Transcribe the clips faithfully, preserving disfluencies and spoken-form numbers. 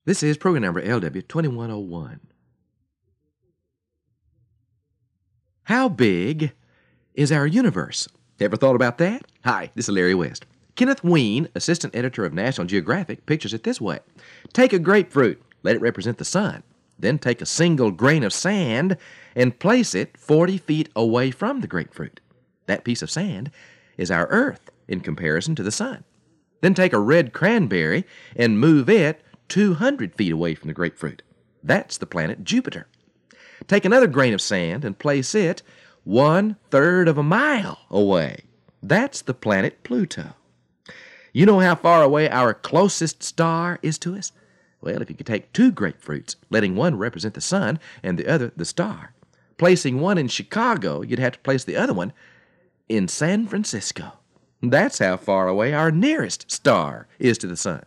This is program number L W twenty-one oh one. How big is our universe? Ever thought about that? Hi, this is Larry West. Kenneth Wein, assistant editor of National Geographic, pictures it this way. Take a grapefruit, let it represent the sun. Then take a single grain of sand and place it forty feet away from the grapefruit. That piece of sand is our Earth in comparison to the sun. Then take a red cranberry and move it two hundred feet away from the grapefruit. That's the planet Jupiter. Take another grain of sand and place it one-third of a mile away. That's the planet Pluto. You know how far away our closest star is to us? Well, if you could take two grapefruits, letting one represent the sun and the other the star, placing one in Chicago, you'd have to place the other one in San Francisco. That's how far away our nearest star is to the sun.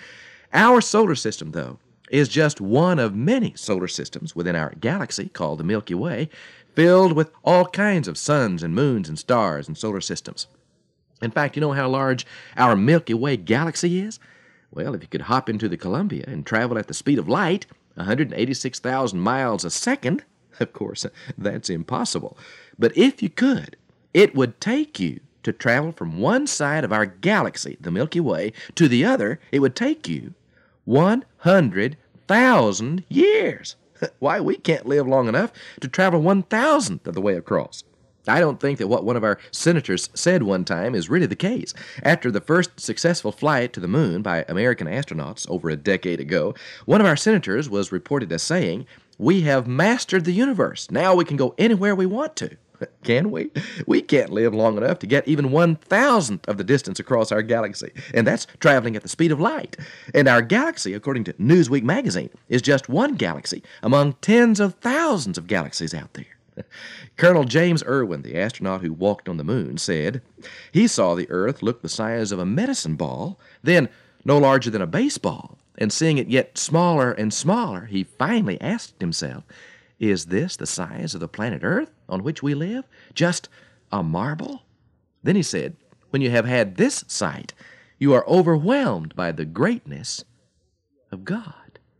Our solar system, though, is just one of many solar systems within our galaxy called the Milky Way, filled with all kinds of suns and moons and stars and solar systems. In fact, you know how large our Milky Way galaxy is? Well, if you could hop into the Columbia and travel at the speed of light, one hundred eighty-six thousand miles a second, of course, that's impossible. But if you could, it would take you to travel from one side of our galaxy, the Milky Way, to the other. It would take you one hundred thousand years. Why, we can't live long enough to travel one thousandth of the way across. I don't think that what one of our senators said one time is really the case. After the first successful flight to the moon by American astronauts over a decade ago, one of our senators was reported as saying, "We have mastered the universe. Now we can go anywhere we want to." Can we? We can't live long enough to get even one thousandth of the distance across our galaxy, and that's traveling at the speed of light. And our galaxy, according to Newsweek magazine, is just one galaxy among tens of thousands of galaxies out there. Colonel James Irwin, the astronaut who walked on the moon, said he saw the Earth look the size of a medicine ball, then no larger than a baseball, and seeing it yet smaller and smaller, he finally asked himself, is this the size of the planet Earth on which we live? Just a marble? Then he said, when you have had this sight, you are overwhelmed by the greatness of God.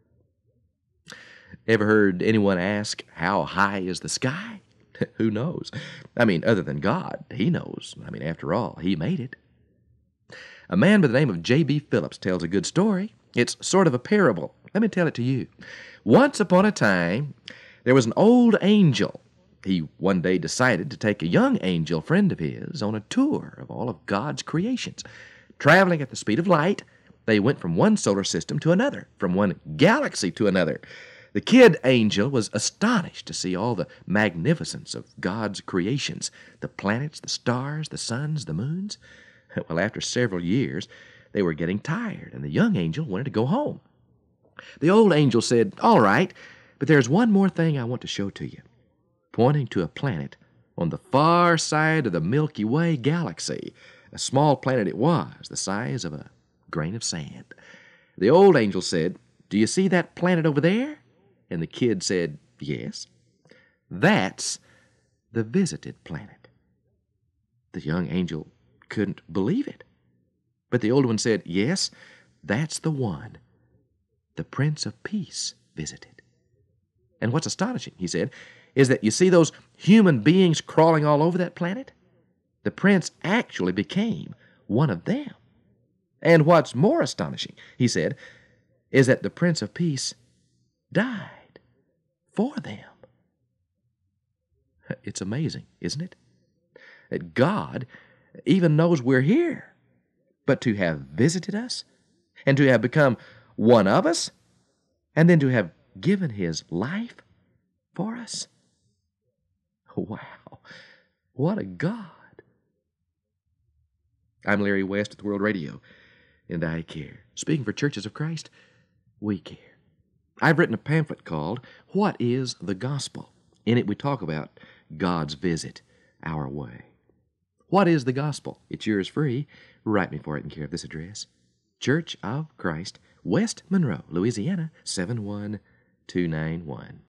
Ever heard anyone ask, how high is the sky? Who knows? I mean, other than God, he knows. I mean, after all, he made it. A man by the name of J B Phillips tells a good story. It's sort of a parable. Let me tell it to you. Once upon a time, there was an old angel. He one day decided to take a young angel friend of his on a tour of all of God's creations. Traveling at the speed of light, they went from one solar system to another, from one galaxy to another. The kid angel was astonished to see all the magnificence of God's creations, the planets, the stars, the suns, the moons. Well, after several years, they were getting tired, and the young angel wanted to go home. The old angel said, all right, but there's one more thing I want to show to you, pointing to a planet on the far side of the Milky Way galaxy. A small planet it was, the size of a grain of sand. The old angel said, do you see that planet over there? And the kid said, yes. That's the visited planet. The young angel couldn't believe it. But the old one said, yes, that's the one the Prince of Peace visited. And what's astonishing, he said, is that you see those human beings crawling all over that planet? The prince actually became one of them. And what's more astonishing, he said, is that the Prince of Peace died for them. It's amazing, isn't it? That God even knows we're here. But to have visited us, and to have become one of us, and then to have given his life for us. Wow, what a God. I'm Larry West at World Radio, and I care. Speaking for Churches of Christ, we care. I've written a pamphlet called, What is the Gospel? In it we talk about God's visit our way. What is the Gospel? It's yours free. Write me for it in care of this address. Church of Christ, West Monroe, Louisiana, seven one two nine one.